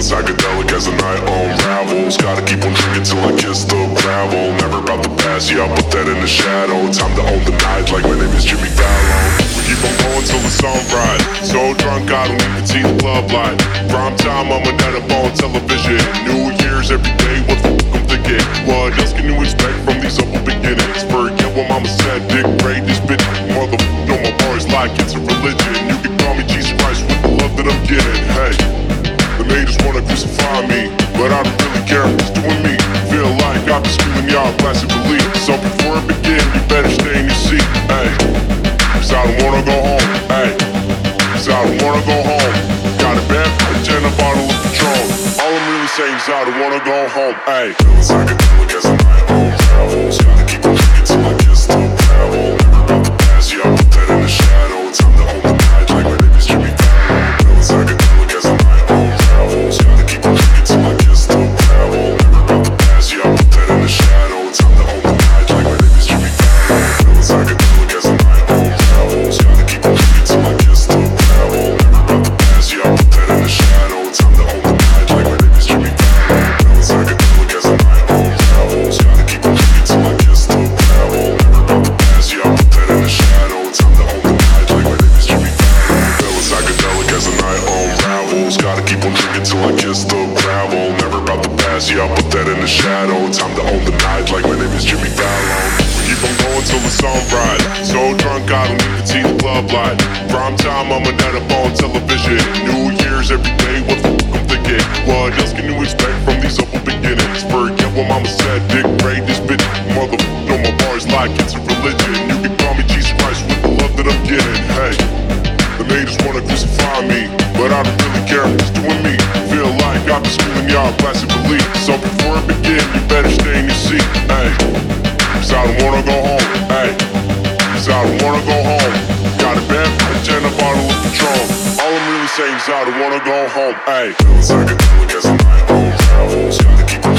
Psychedelic as the night unravels. Gotta keep on drinking till I kiss the gravel. Never about the past, yeah, I put that in the shadow. Time to own the night like my name is Jimmy Fallon. We keep on going till the sunrise. So drunk I don't even see the club light. Prime time, I'm a night up on television. New Year's every day, what the fuck I'm thinking? What else can you expect from these humble beginnings? Forget what mama said, Dick Ray, this bitch motherfucker on my bars like it's a religion. You can call me Jesus Christ with the love that I'm getting. Hey, the haters wanna crucify me, but I don't really care if it's doing me. Feel like I've been screaming y'all classic belief. So before it begin, you better stay in your seat. Hey, cause I don't wanna go home. Hey, cause I don't wanna go home. Got a bad bitch and a bottle of Patron. All I'm really saying is I don't wanna go home. Hey, feeling psychedelic as the night unravels. Gotta keep on drinking till I kiss the gravel. Never about the past, yeah, I put that in the shadow. Time to own the night like my name is Jimmy Fallon. Feeling psychedelic as the night unravels. Gotta keep on drinking till I kiss the gravel. Never about the past, yeah, I put that in the shadow. Time to own the night like my name is Jimmy Fallon. Feeling psychedelic as the night unravels. Gotta keep on drinking till I kiss the gravel. Never about the past, yeah, I put that in the shadow. Time to own the night like my name is Jimmy Fallon. Feeling psychedelic as the night unravels. Gotta keep on drinking till I kiss the gravel. Never about the past, yeah, I put that in the shadow. Time to own the night like my name is Jimmy Fallon. Feeling psychedelic as the night unravels. Gotta keep on drinking till I kiss the gravel. Never about the past, yeah, I put that in the shadow. Time to own the night like my name is Jimmy Fallon. We keep on going till the sunrise. So drunk I don't even see the club light. Prime time, I'm a night up on television. New Year's every day, what the fuck I'm thinking? What else can you expect from these humble beginnings? Forget what mama said, Dick Ray, this bitch motherfucker on my bars like it's a religion. You can call me Jesus Christ with the love that I'm getting. Hey, the haters wanna crucify me, but I don't really care if it's doing me. Feel like I've been screaming y'all classic belief. So before it begin, you better stay in your seat. Hey, cause I don't wanna go home. Hey, cause I don't wanna go home. Got a bad bitch and a bottle of Patron. All I'm really saying is I don't wanna go home. Hey, feeling psychedelic as the night unravels. Gotta keep